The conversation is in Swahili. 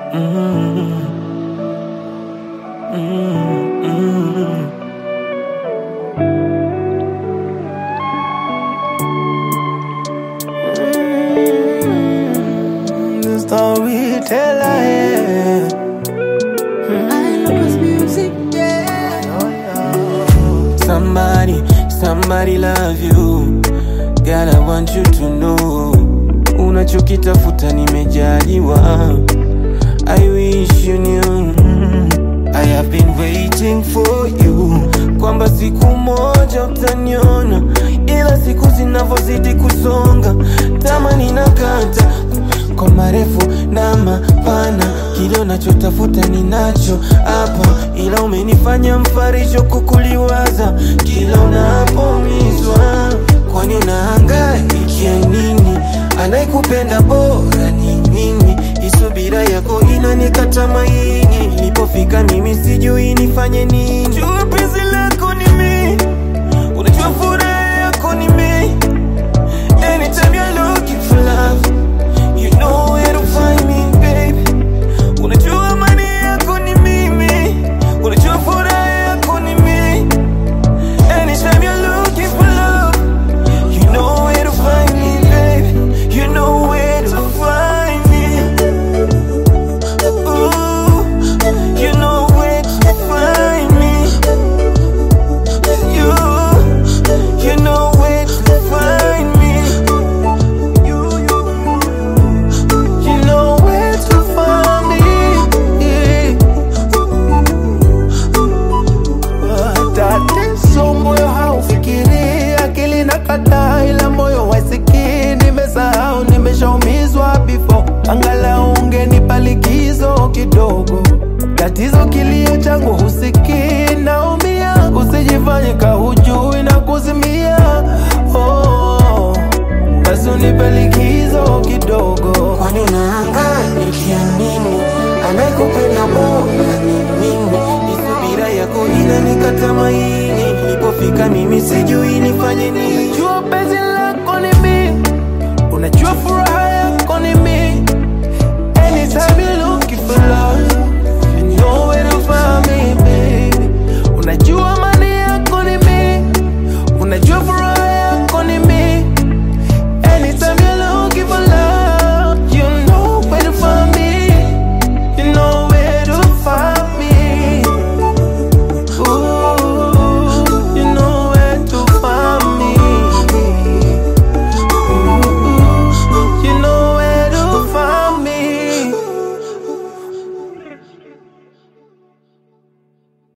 The storyteller, yeah. I love this music, yeah. Somebody love you. Girl, I want you to know, unachokitafuta nimejaliwa. I wish you knew, I have been waiting for you, kwamba siku moja utaniona. Ila siku zinavozidi kusonga, tamani nakata kwa marefu na mapana. Kile unachotafuta ninacho hapa, ila umenifanya mfarisho kukuliwaza kila unapoumizwa. Kwani unahangaikia nini? Anayekupenda bora ni mimi. Isubira yako inanikata maini. Nilipofika mimi sijui nifanye nini. Jua penzi lako ni mimi, unajua furaha yako ni mimi. Anytime you're looking for love, you know where to find me, baby. Unajua amani yako ni mimi, unajua furaha yako ni mimi. Anytime you're looking for love, you know where to find me, baby. You know where to find me. Ooh, you know where to find me. You know where to find me. You know where to find me. Tatizo moyo haufikiri, akili nakataa ila moyo wasikii. Nimesahau, nimeshaumizwa before, angalau ungenipa likizo kidogo. Tatizo kilio changu husikii, naumia. Usijifanye kahujui na kuzimia. Oh, basi unipe likizo kidogo. Kwani unahangaikia nini? Anayekupenda bora ni mimi. Isubira yako inanikata maini. Nilipofika mimi sijui nifanye nini. Unajua penzi lako ni mimi, unajua furaha